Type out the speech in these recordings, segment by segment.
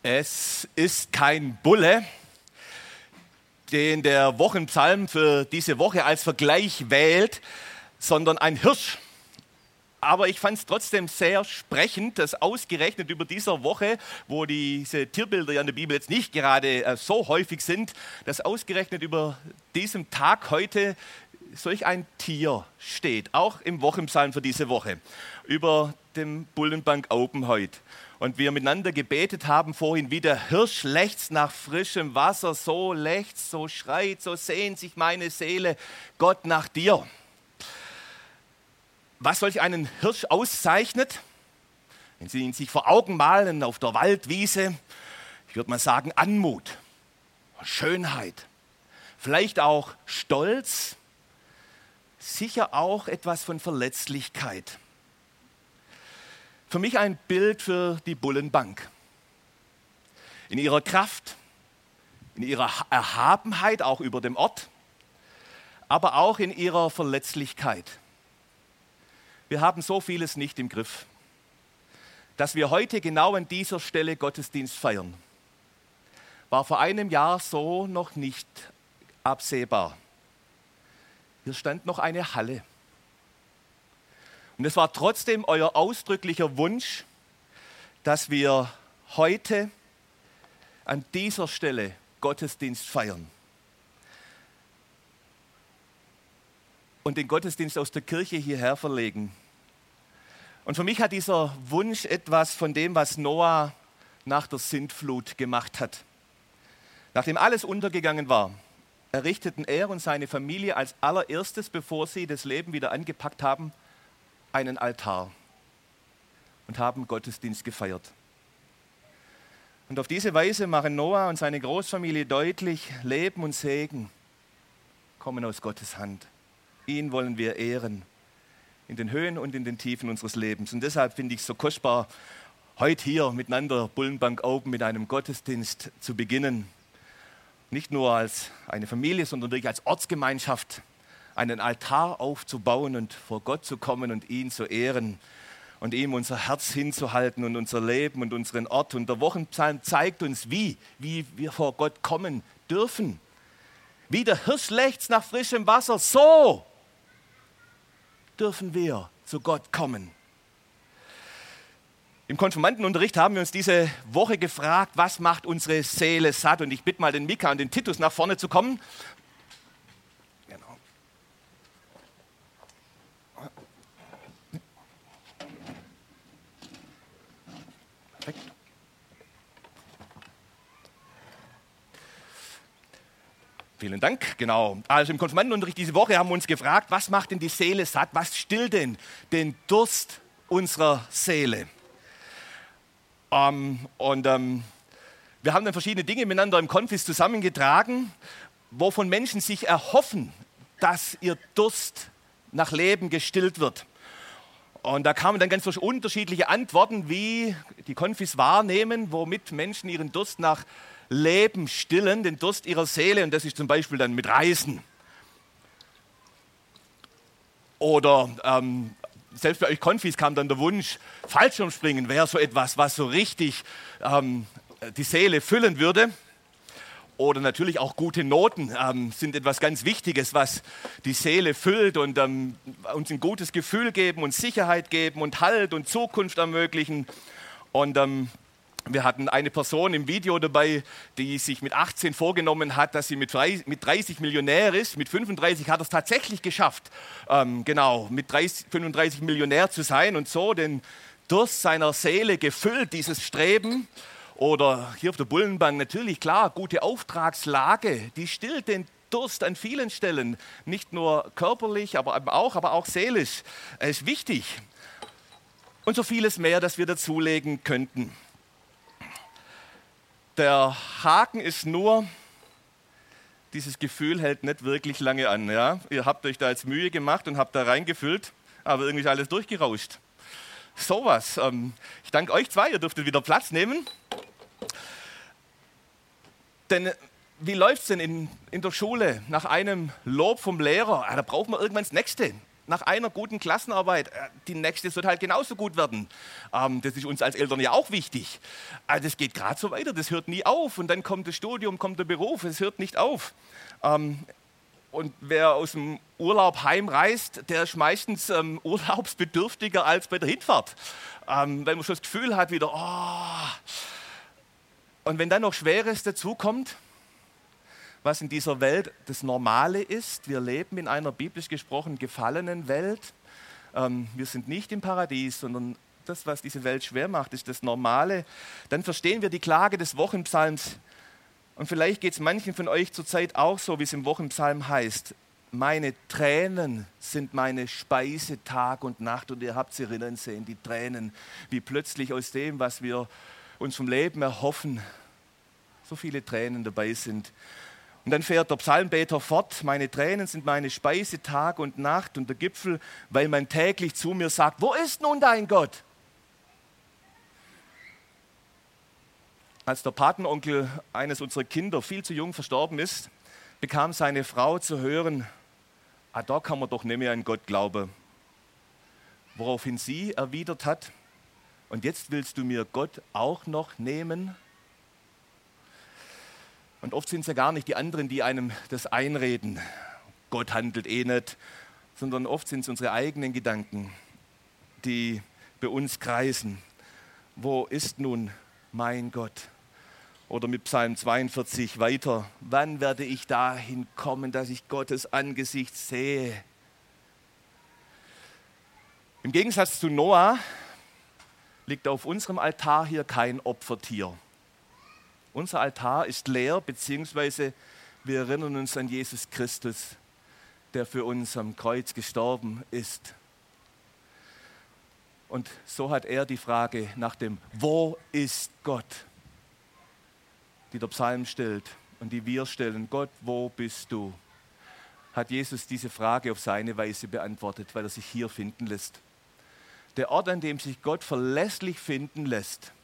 Es ist kein Bulle, den der Wochenpsalm für diese Woche als Vergleich wählt, sondern ein Hirsch. Aber ich fand es trotzdem sehr sprechend, dass ausgerechnet über dieser Woche, wo diese Tierbilder ja in der Bibel jetzt nicht gerade so häufig sind, dass ausgerechnet über diesem Tag heute solch ein Tier steht, auch im Wochenpsalm für diese Woche, über dem Bullenbank Open heute. Und wir miteinander gebetet haben vorhin, wie der Hirsch lechzt nach frischem Wasser, so lechzt, so schreit, so sehnt sich meine Seele, Gott, nach dir. Was solch einen Hirsch auszeichnet, wenn Sie ihn sich vor Augen malen auf der Waldwiese, ich würde mal sagen Anmut, Schönheit, vielleicht auch Stolz, sicher auch etwas von Verletzlichkeit. Für mich ein Bild für die Bullenbank. In ihrer Kraft, in ihrer Erhabenheit auch über dem Ort, aber auch in ihrer Verletzlichkeit. Wir haben so vieles nicht im Griff, dass wir heute genau an dieser Stelle Gottesdienst feiern. War vor einem Jahr so noch nicht absehbar. Hier stand noch eine Halle. Und es war trotzdem euer ausdrücklicher Wunsch, dass wir heute an dieser Stelle Gottesdienst feiern. Und den Gottesdienst aus der Kirche hierher verlegen. Und für mich hat dieser Wunsch etwas von dem, was Noah nach der Sintflut gemacht hat. Nachdem alles untergegangen war, errichteten er und seine Familie als allererstes, bevor sie das Leben wieder angepackt haben, einen Altar und haben Gottesdienst gefeiert. Und auf diese Weise machen Noah und seine Großfamilie deutlich, Leben und Segen kommen aus Gottes Hand. Ihn wollen wir ehren, in den Höhen und in den Tiefen unseres Lebens. Und deshalb finde ich es so kostbar, heute hier miteinander Bullenbank Open mit einem Gottesdienst zu beginnen. Nicht nur als eine Familie, sondern wirklich als Ortsgemeinschaft einen Altar aufzubauen und vor Gott zu kommen und ihn zu ehren und ihm unser Herz hinzuhalten und unser Leben und unseren Ort. Und der Wochenpsalm zeigt uns, wie wir vor Gott kommen dürfen. Wie der Hirsch lechzt nach frischem Wasser, so dürfen wir zu Gott kommen. Im Konfirmandenunterricht haben wir uns diese Woche gefragt, was macht unsere Seele satt? Und ich bitte mal den Mika und den Titus nach vorne zu kommen. Genau. Perfekt. Vielen Dank, genau. Also im Konfirmandenunterricht diese Woche haben wir uns gefragt, was macht denn die Seele satt? Was stillt denn den Durst unserer Seele? Wir haben dann verschiedene Dinge miteinander im Konfis zusammengetragen, wovon Menschen sich erhoffen, dass ihr Durst nach Leben gestillt wird. Und da kamen dann ganz unterschiedliche Antworten, wie die Konfis wahrnehmen, womit Menschen ihren Durst nach Leben stillen, den Durst ihrer Seele. Und das ist zum Beispiel dann mit Reisen. Oder selbst bei euch Konfis kam dann der Wunsch, Fallschirmspringen wäre so etwas, was so richtig die Seele füllen würde. Oder natürlich auch gute Noten sind etwas ganz Wichtiges, was die Seele füllt und uns ein gutes Gefühl geben und Sicherheit geben und Halt und Zukunft ermöglichen. Und wir hatten eine Person im Video dabei, die sich mit 18 vorgenommen hat, dass sie mit 30 Millionär ist. Mit 35 hat er es tatsächlich geschafft, mit 35 Millionär zu sein und so den Durst seiner Seele gefüllt, dieses Streben. Oder hier auf der Bullenbank natürlich, klar, gute Auftragslage, die stillt den Durst an vielen Stellen. Nicht nur körperlich, aber auch seelisch. Es ist wichtig. Und so vieles mehr, das wir dazulegen könnten. Der Haken ist nur, dieses Gefühl hält nicht wirklich lange an. Ja? Ihr habt euch da jetzt Mühe gemacht und habt da reingefüllt, aber irgendwie ist alles durchgerauscht. Sowas. Ich danke euch zwei, ihr dürftet wieder Platz nehmen. Denn wie läuft es denn in der Schule nach einem Lob vom Lehrer? Da braucht man irgendwann das Nächste. nach einer guten Klassenarbeit, die nächste wird halt genauso gut werden. Das ist uns als Eltern ja auch wichtig. Das geht gerade so weiter, das hört nie auf. Und dann kommt das Studium, kommt der Beruf, es hört nicht auf. Und wer aus dem Urlaub heimreist, der ist meistens urlaubsbedürftiger als bei der Hinfahrt. Weil man schon das Gefühl hat wieder, Und wenn dann noch Schweres dazukommt, was in dieser Welt das Normale ist, wir leben in einer biblisch gesprochen gefallenen Welt. Wir sind nicht im Paradies, sondern das, was diese Welt schwer macht, ist das Normale. Dann verstehen wir die Klage des Wochenpsalms. Und vielleicht geht es manchen von euch zurzeit auch so, wie es im Wochenpsalm heißt. Meine Tränen sind meine Speise Tag und Nacht. Und ihr habt sie rinnen sehen, die Tränen, wie plötzlich aus dem, was wir uns vom Leben erhoffen, so viele Tränen dabei sind. Und dann fährt der Psalmbeter fort, meine Tränen sind meine Speise Tag und Nacht und der Gipfel, weil man täglich zu mir sagt, wo ist nun dein Gott? Als der Patenonkel eines unserer Kinder viel zu jung verstorben ist, bekam seine Frau zu hören, da kann man doch nicht mehr an Gott glauben. Woraufhin sie erwidert hat, und jetzt willst du mir Gott auch noch nehmen? Und oft sind es ja gar nicht die anderen, die einem das einreden. Gott handelt eh nicht, sondern oft sind es unsere eigenen Gedanken, die bei uns kreisen. Wo ist nun mein Gott? Oder mit Psalm 42 weiter. Wann werde ich dahin kommen, dass ich Gottes Angesicht sehe? Im Gegensatz zu Noah liegt auf unserem Altar hier kein Opfertier. Unser Altar ist leer, beziehungsweise wir erinnern uns an Jesus Christus, der für uns am Kreuz gestorben ist. Und so hat er die Frage nach dem Wo ist Gott, die der Psalm stellt und die wir stellen. Gott, wo bist du? Hat Jesus diese Frage auf seine Weise beantwortet, weil er sich hier finden lässt. Der Ort, an dem sich Gott verlässlich finden lässt,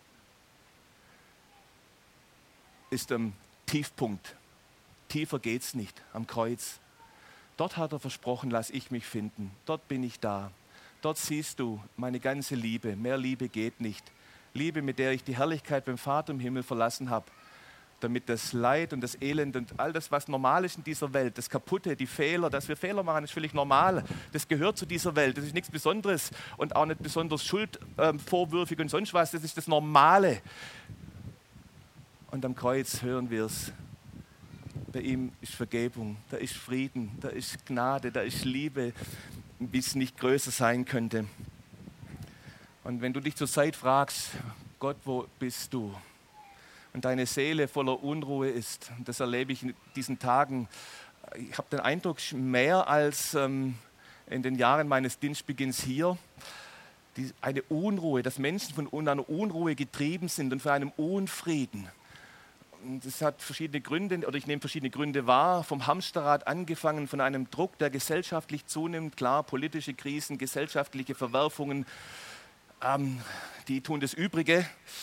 ist am Tiefpunkt. Tiefer geht's nicht, am Kreuz. Dort hat er versprochen, lass ich mich finden. Dort bin ich da. Dort siehst du meine ganze Liebe. Mehr Liebe geht nicht. Liebe, mit der ich die Herrlichkeit beim Vater im Himmel verlassen habe, damit das Leid und das Elend und all das, was normal ist in dieser Welt, das Kaputte, die Fehler, dass wir Fehler machen, ist völlig normal. Das gehört zu dieser Welt. Das ist nichts Besonderes und auch nicht besonders schuldvorwürfig und sonst was. Das ist das Normale. Und am Kreuz hören wir es. Bei ihm ist Vergebung, da ist Frieden, da ist Gnade, da ist Liebe, wie es nicht größer sein könnte. Und wenn du dich zur Zeit fragst, Gott, wo bist du? Und deine Seele voller Unruhe ist, und das erlebe ich in diesen Tagen, ich habe den Eindruck, mehr als in den Jahren meines Dienstbeginns hier, eine Unruhe, dass Menschen von einer Unruhe getrieben sind und von einem Unfrieden. Das hat verschiedene Gründe, oder ich nehme verschiedene Gründe wahr, vom Hamsterrad angefangen, von einem Druck, der gesellschaftlich zunimmt, klar, politische Krisen, gesellschaftliche Verwerfungen, die tun das Übrige.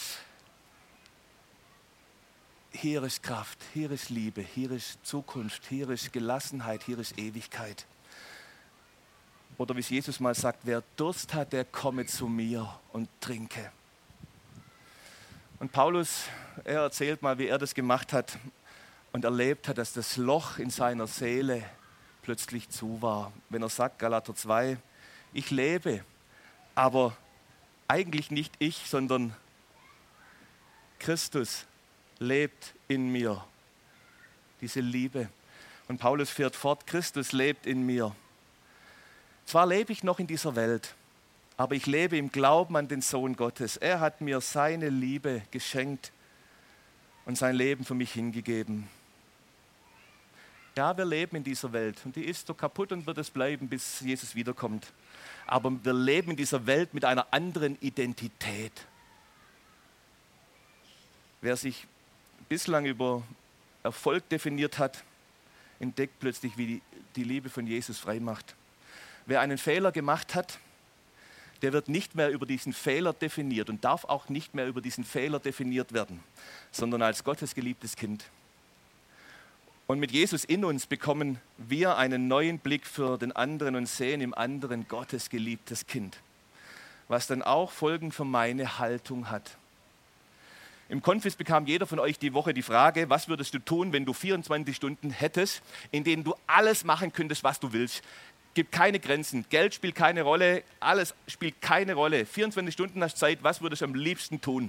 Hier ist Kraft, hier ist Liebe, hier ist Zukunft, hier ist Gelassenheit, hier ist Ewigkeit. Oder wie es Jesus mal sagt, wer Durst hat, der komme zu mir und trinke. Und Paulus, er erzählt mal, wie er das gemacht hat und erlebt hat, dass das Loch in seiner Seele plötzlich zu war. Wenn er sagt, Galater 2, ich lebe, aber eigentlich nicht ich, sondern Christus lebt in mir. Diese Liebe. Und Paulus fährt fort, Christus lebt in mir. Zwar lebe ich noch in dieser Welt, aber ich lebe im Glauben an den Sohn Gottes. Er hat mir seine Liebe geschenkt und sein Leben für mich hingegeben. Ja, wir leben in dieser Welt und die ist so kaputt und wird es bleiben, bis Jesus wiederkommt. Aber wir leben in dieser Welt mit einer anderen Identität. Wer sich bislang über Erfolg definiert hat, entdeckt plötzlich, wie die Liebe von Jesus frei macht. Wer einen Fehler gemacht hat, der wird nicht mehr über diesen Fehler definiert und darf auch nicht mehr über diesen Fehler definiert werden, sondern als Gottes geliebtes Kind. Und mit Jesus in uns bekommen wir einen neuen Blick für den anderen und sehen im anderen Gottes geliebtes Kind, was dann auch Folgen für meine Haltung hat. Im Konfis bekam jeder von euch die Woche die Frage, was würdest du tun, wenn du 24 Stunden hättest, in denen du alles machen könntest, was du willst. Gibt keine Grenzen, Geld spielt keine Rolle, alles spielt keine Rolle. 24 Stunden hast Zeit, was würdest du am liebsten tun?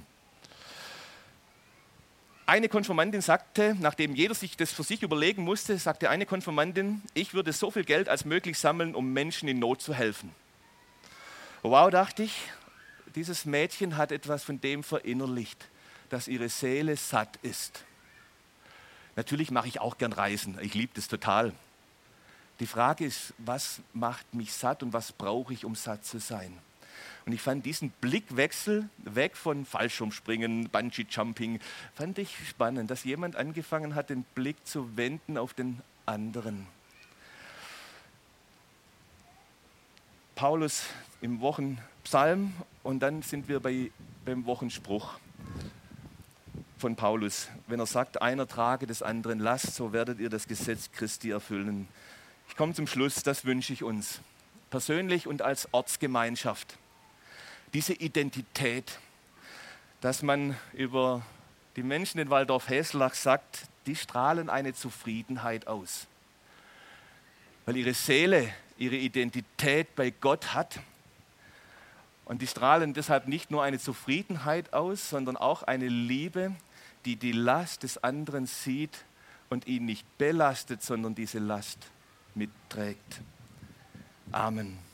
Eine Konfirmandin sagte, nachdem jeder sich das für sich überlegen musste, sagte eine Konfirmandin, ich würde so viel Geld als möglich sammeln, um Menschen in Not zu helfen. Wow, dachte ich, dieses Mädchen hat etwas von dem verinnerlicht, dass ihre Seele satt ist. Natürlich mache ich auch gern Reisen, ich liebe das total. Die Frage ist, was macht mich satt und was brauche ich, um satt zu sein? Und ich fand diesen Blickwechsel weg von Fallschirmspringen, Bungee-Jumping, fand ich spannend, dass jemand angefangen hat, den Blick zu wenden auf den anderen. Paulus im Wochenpsalm und dann sind wir beim Wochenspruch von Paulus. Wenn er sagt, einer trage des anderen Last, so werdet ihr das Gesetz Christi erfüllen. Ich komme zum Schluss, das wünsche ich uns, persönlich und als Ortsgemeinschaft. Diese Identität, dass man über die Menschen in Waldorf-Häslach sagt, die strahlen eine Zufriedenheit aus. Weil ihre Seele ihre Identität bei Gott hat. Und die strahlen deshalb nicht nur eine Zufriedenheit aus, sondern auch eine Liebe, die die Last des anderen sieht und ihn nicht belastet, sondern diese Last mitträgt. Amen.